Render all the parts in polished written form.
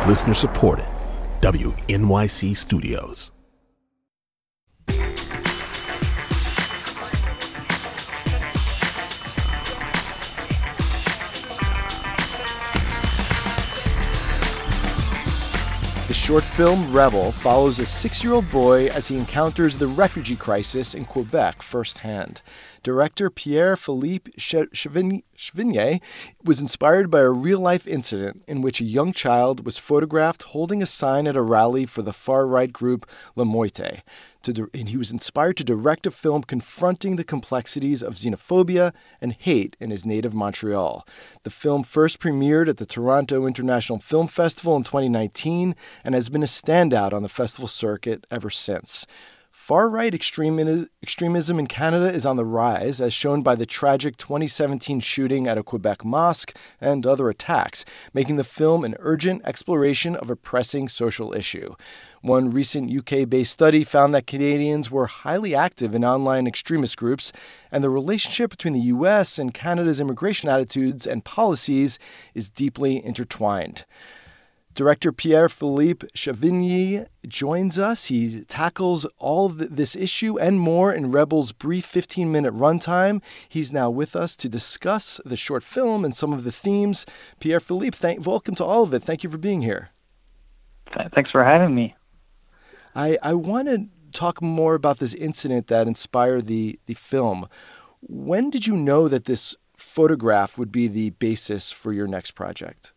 Listener supported. WNYC Studios. The short film Rebel follows a 6-year-old boy as he encounters the refugee crisis in Quebec firsthand. Director Pierre-Philippe Chevigné was inspired by a real-life incident in which a young child was photographed holding a sign at a rally for the far-right group La Moitié. And he was inspired to direct a film confronting the complexities of xenophobia and hate in his native Montreal. The film first premiered at the Toronto International Film Festival in 2019 and has been a standout on the festival circuit ever since. Far-right extremism in Canada is on the rise, as shown by the tragic 2017 shooting at a Quebec mosque and other attacks, making the film an urgent exploration of a pressing social issue. One recent UK-based study found that Canadians were highly active in online extremist groups, and the relationship between the US and Canada's immigration attitudes and policies is deeply intertwined. Director Pierre-Philippe Chevigné joins us. He tackles all of this issue and more in Rebel's brief 15-minute runtime. He's now with us to discuss the short film and some of the themes. Pierre-Philippe, welcome to all of it. Thank you for being here. Thanks for having me. I want to talk more about this incident that inspired the film. When did you know that this photograph would be the basis for your next project?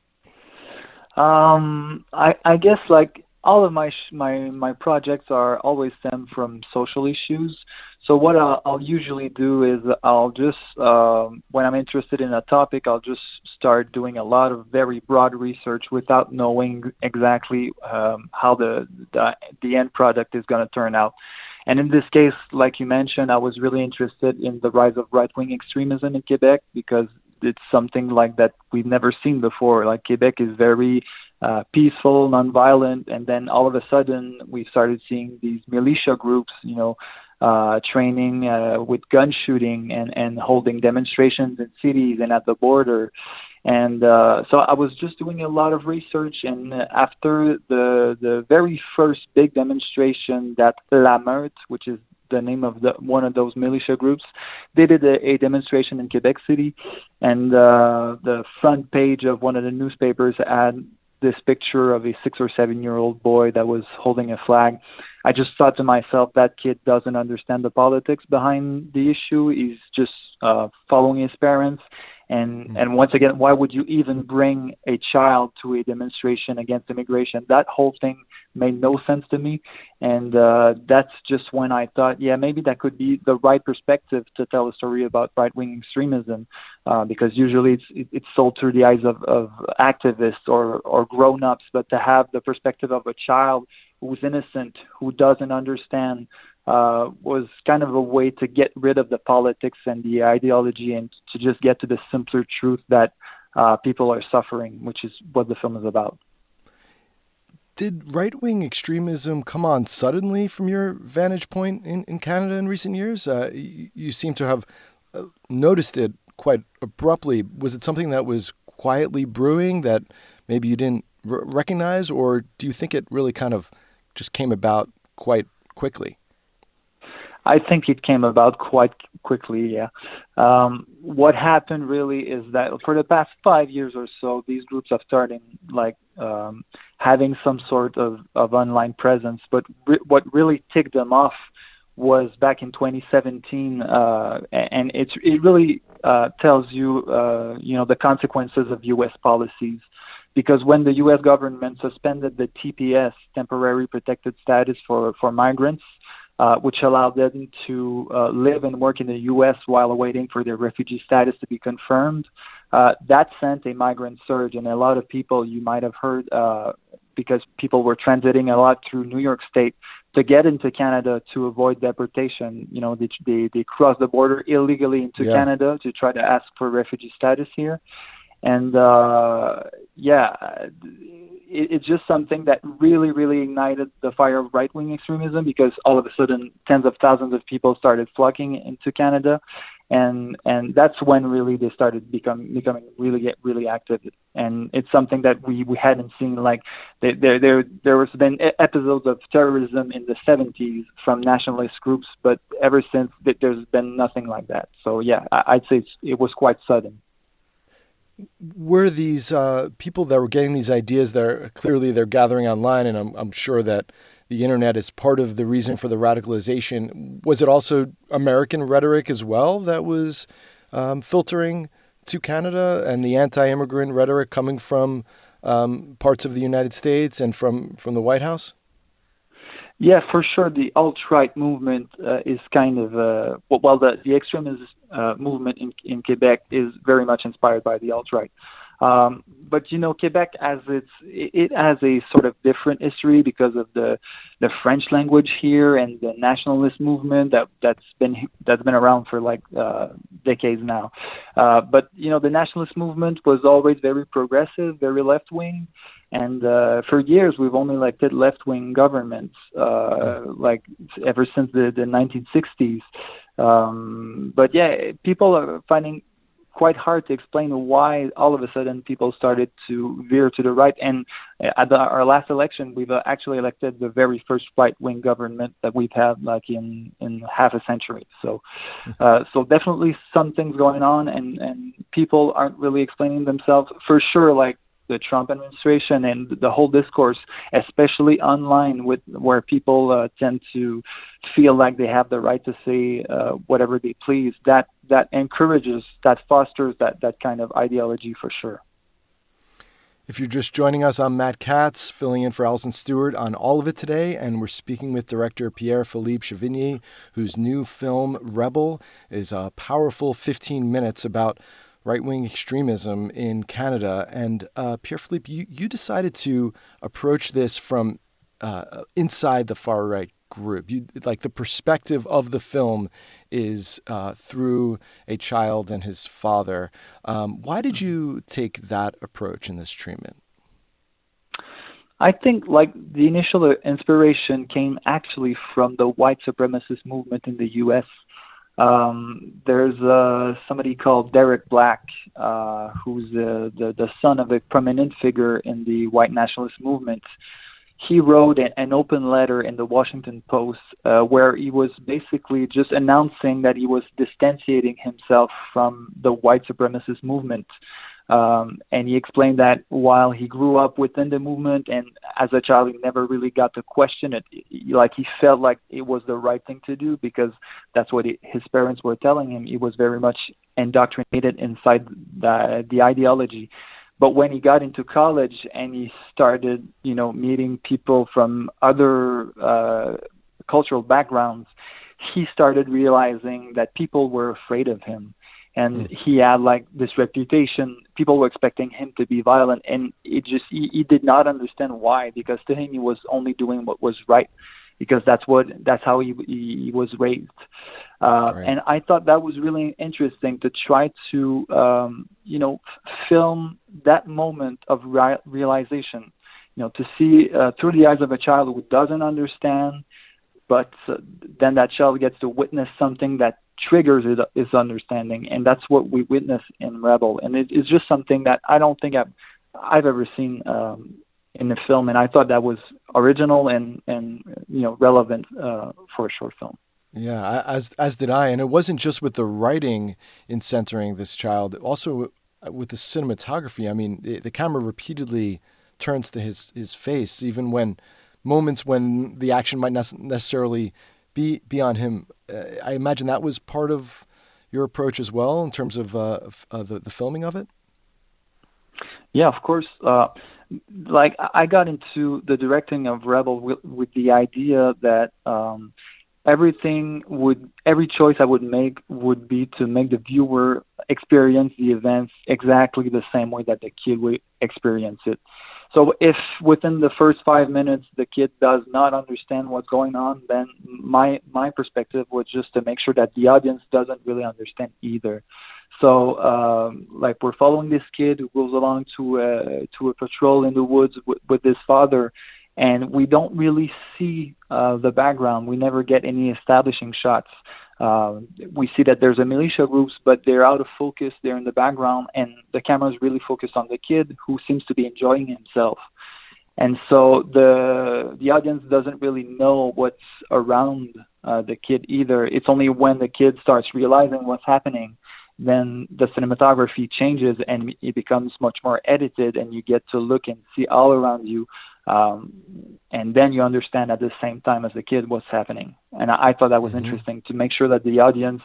I guess like all of my projects are always stem from social issues. So what I'll usually do is I'll just when I'm interested in a topic, I'll just start doing a lot of very broad research without knowing exactly how the end product is going to turn out. And in this case, like you mentioned, I was really interested in the rise of right-wing extremism in Quebec because it's something like that we've never seen before. Like Quebec is very peaceful, nonviolent, and then all of a sudden we started seeing these militia groups, training with gun shooting and holding demonstrations in cities and at the border. And so I was just doing a lot of research, and after the very first big demonstration that La Meute, which is the name of one of those militia groups, they did a demonstration in Quebec City, and the front page of one of the newspapers had this picture of a 6 or 7 year old boy that was holding a flag. I just thought to myself, that kid doesn't understand the politics behind the issue. He's just following his parents. And once again, why would you even bring a child to a demonstration against immigration? That whole thing made no sense to me. And that's just when I thought, yeah, maybe that could be the right perspective to tell a story about right-wing extremism, because usually it's sold through the eyes of activists or grown-ups, but to have the perspective of a child who's innocent, who doesn't understand, was kind of a way to get rid of the politics and the ideology and to just get to the simpler truth that people are suffering, which is what the film is about. Did right-wing extremism come on suddenly from your vantage point in Canada in recent years? You seem to have noticed it quite abruptly. Was it something that was quietly brewing that maybe you didn't recognize, or do you think it really kind of just came about quite quickly? I think it came about quite quickly, yeah. What happened really is that for the past 5 years or so, these groups have started having some sort of online presence. But what really ticked them off was back in 2017, and it really tells you, the consequences of U.S. policies. Because when the U.S. government suspended the TPS, temporary protected status for migrants, which allowed them to live and work in the U.S. while waiting for their refugee status to be confirmed, that sent a migrant surge. And a lot of people, you might have heard, because people were transiting a lot through New York State to get into Canada to avoid deportation. They crossed the border illegally into Canada to try to ask for refugee status here. And it's just something that really, really ignited the fire of right-wing extremism, because all of a sudden tens of thousands of people started flocking into Canada. and that's when really they started becoming really active, and it's something that we hadn't seen. Like there was been episodes of terrorism in the 70s from nationalist groups, but ever since there's been nothing like that. So yeah, I'd say it was quite sudden. Were these people that were getting these ideas, they're gathering online, and I'm sure that the internet is part of the reason for the radicalization. Was it also American rhetoric as well that was filtering to Canada, and the anti-immigrant rhetoric coming from parts of the United States and from the White House? Yeah, for sure. The alt-right movement is kind of the extremist movement in Quebec is very much inspired by the alt-right. But Quebec has it has a sort of different history because of the French language here and the nationalist movement that's been around for like decades now. But the nationalist movement was always very progressive, very left wing. And for years, we've only elected left-wing governments, like ever since the 1960s. But yeah, people are finding quite hard to explain why all of a sudden people started to veer to the right. And at our last election, we've actually elected the very first right-wing government that we've had like in half a century. So definitely something's going on, and people aren't really explaining themselves. For sure, like the Trump administration and the whole discourse, especially online, where people tend to feel like they have the right to say whatever they please, that encourages, that fosters that kind of ideology for sure. If you're just joining us, I'm Matt Katz, filling in for Alison Stewart on All of It today, and we're speaking with director Pierre-Philippe Chevigny, whose new film, Rebel, is a powerful 15 minutes about right-wing extremism in Canada. And Pierre-Philippe, you decided to approach this from inside the far-right group. The perspective of the film is through a child and his father. Why did you take that approach in this treatment? I think the initial inspiration came actually from the white supremacist movement in the U.S. There's somebody called Derek Black, who's the son of a prominent figure in the white nationalist movement. He wrote an open letter in the Washington Post where he was basically just announcing that he was distanciating himself from the white supremacist movement. And he explained that while he grew up within the movement and as a child he never really got to question it, like he felt like it was the right thing to do because that's what his parents were telling him. He was very much indoctrinated inside the ideology. But when he got into college and he started, meeting people from other cultural backgrounds, he started realizing that people were afraid of him. And he had this reputation. People were expecting him to be violent, and he did not understand why, because to him he was only doing what was right, because that's how he was raised. Right. And I thought that was really interesting to try to film that moment of realization, to see through the eyes of a child who doesn't understand, but then that child gets to witness something that triggers his understanding, and that's what we witness in Rebel. And it's just something that I don't think I've ever seen in the film, and I thought that was original and relevant for a short film. Yeah, as did I. And it wasn't just with the writing in centering this child, also with the cinematography. I mean, the camera repeatedly turns to his face, even when moments when the action might not necessarily be on him. I imagine that was part of your approach as well in terms of the filming of it? Yeah, of course. I got into the directing of Rebel with the idea that every choice I would make would be to make the viewer experience the events exactly the same way that the kid would experience it. So if within the first 5 minutes the kid does not understand what's going on, then my perspective was just to make sure that the audience doesn't really understand either. So we're following this kid who goes along to a patrol in the woods with his father, and we don't really see the background. We never get any establishing shots. We see that there's a militia groups, but they're out of focus. They're in the background, and the camera is really focused on the kid who seems to be enjoying himself. And so the audience doesn't really know what's around the kid either. It's only when the kid starts realizing what's happening, then the cinematography changes and it becomes much more edited, and you get to look and see all around you. And then you understand at the same time as the kid what's happening. And I thought that was interesting, to make sure that the audience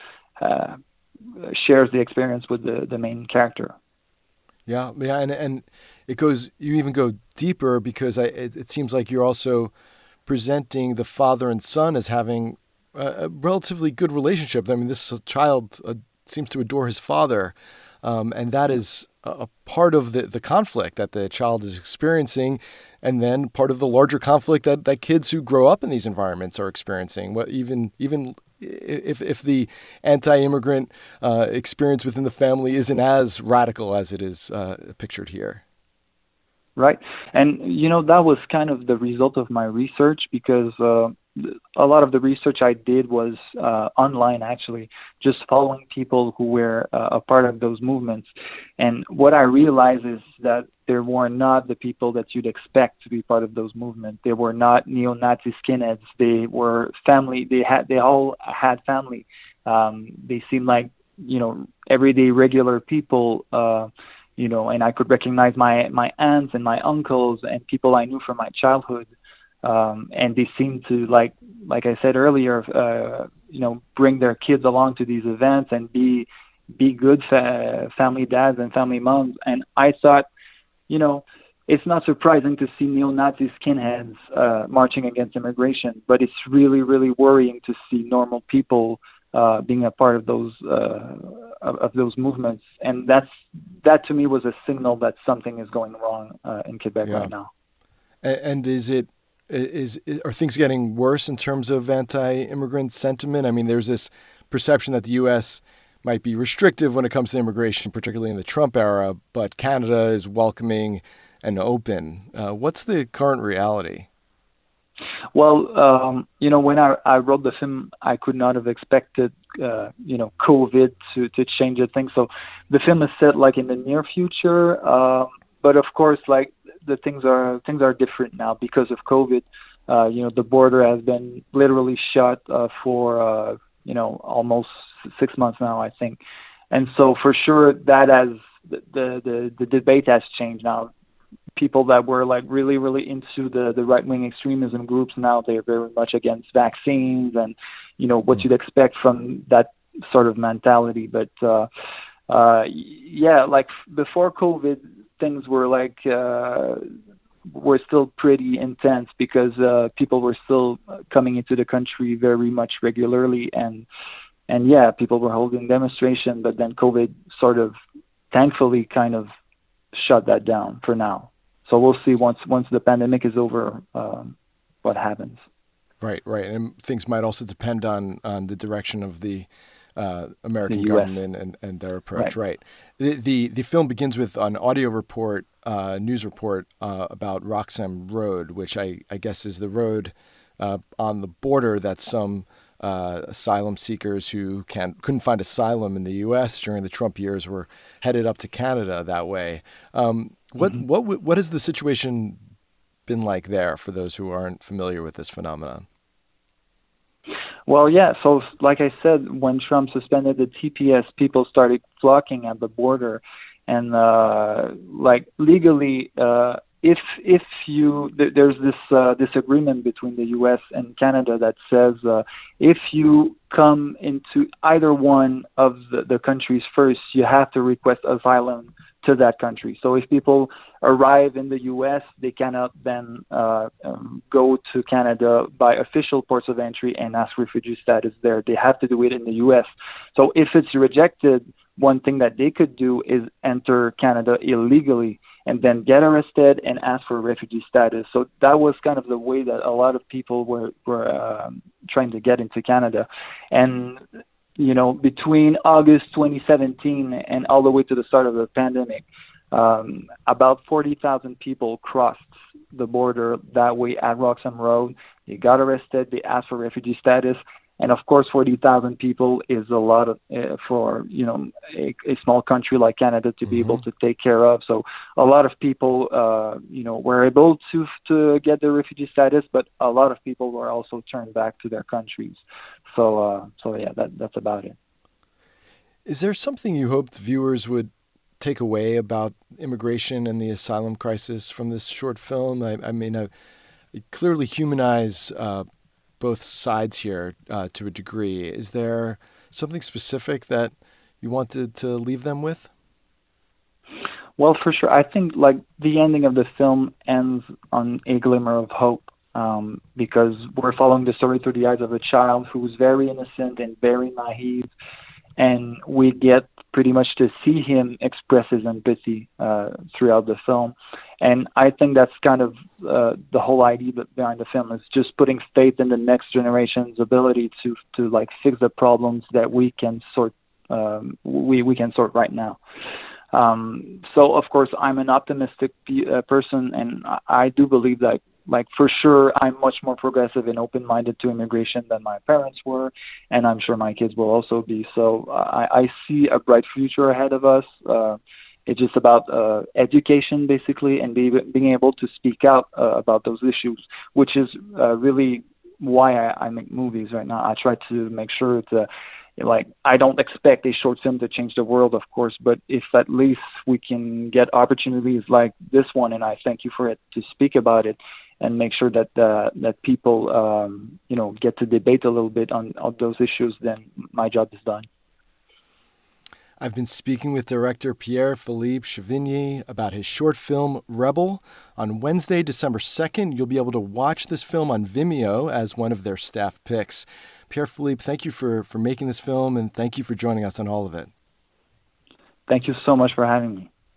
shares the experience with the main character. Yeah, and it goes. You even go deeper, because it seems like you're also presenting the father and son as having a relatively good relationship. I mean, this child seems to adore his father, and that is a part of the conflict that the child is experiencing, and then part of the larger conflict that kids who grow up in these environments are experiencing. What even if the anti-immigrant experience within the family isn't as radical as it is pictured here. Right. And, that was kind of the result of my research, because a lot of the research I did was online, actually, just following people who were a part of those movements. And what I realized is that they were not the people that you'd expect to be part of those movements. They were not neo-Nazi skinheads. They were family. They all had family. They seemed like, everyday regular people, and I could recognize my aunts and my uncles and people I knew from my childhood. And they seem to, like I said earlier, bring their kids along to these events and be good family dads and family moms. And I thought, it's not surprising to see neo-Nazi skinheads marching against immigration, but it's really, really worrying to see normal people being a part of those movements. And that to me was a signal that something is going wrong in Quebec right now. And are things getting worse in terms of anti-immigrant sentiment? I mean, there's this perception that the U.S. might be restrictive when it comes to immigration, particularly in the Trump era, but Canada is welcoming and open. What's the current reality? Well, when I wrote the film, I could not have expected, COVID to change things. So the film is set like in the near future, but of course, like the things are different now because of COVID. The border has been literally shut for almost 6 months now, I think, and so for sure that has the debate has changed now. People that were like really, really into the right-wing extremism groups, now they're very much against vaccines and, what you'd expect from that sort of mentality. But, like before COVID, things were like, were still pretty intense because people were still coming into the country very much regularly. And people were holding demonstrations, but then COVID sort of thankfully kind of shut that down for now. So we'll see once the pandemic is over, what happens. Right. And things might also depend on the direction of the American government and their approach. Right. The film begins with an audio report, news report about Roxham Road, which I guess is the road on the border that some asylum seekers who couldn't find asylum in the U.S. during the Trump years were headed up to Canada that way. What has the situation been like there for those who aren't familiar with this phenomenon? Well, yeah. So, like I said, when Trump suspended the TPS, people started flocking at the border, and legally, if there's this agreement between the U.S. and Canada that says if you come into either one of the countries first, you have to request asylum to that country. So if people arrive in the U.S., they cannot then go to Canada by official ports of entry and ask refugee status there. They have to do it in the U.S. So if it's rejected, one thing that they could do is enter Canada illegally and then get arrested and ask for refugee status. So that was kind of the way that a lot of people were trying to get into Canada. And between August 2017 and all the way to the start of the pandemic, about 40,000 people crossed the border that way at Roxham Road. They got arrested. They asked for refugee status. And of course, 40,000 people is a lot of, for a small country like Canada to be able to take care of. So a lot of people were able to get the refugee status, but a lot of people were also turned back to their countries. So yeah, that's about it. Is there something you hoped viewers would take away about immigration and the asylum crisis from this short film? I mean, it clearly humanize both sides here to a degree. Is there something specific that you wanted to leave them with? Well, for sure. I think like the ending of the film ends on a glimmer of hope, because we're following the story through the eyes of a child who's very innocent and very naive. And we get pretty much to see him express his empathy throughout the film. And I think that's kind of the whole idea behind the film, is just putting faith in the next generation's ability to like fix the problems that we can sort we can sort right now. So of course I'm an optimistic person, and I do believe that, like, for sure, I'm much more progressive and open-minded to immigration than my parents were, and I'm sure my kids will also be. So I see a bright future ahead of us. It's just about education, basically, and being able to speak out about those issues, which is really why I make movies right now. I try to make sure to, like, I don't expect a short film to change the world, of course, but if at least we can get opportunities like this one, and I thank you for it, to speak about it, and make sure that that people get to debate a little bit on those issues, then my job is done. I've been speaking with director Pierre-Philippe Chevigny about his short film Rebel. On Wednesday, December 2nd, you'll be able to watch this film on Vimeo as one of their staff picks. Pierre-Philippe, thank you for making this film, and thank you for joining us on all of it. Thank you so much for having me.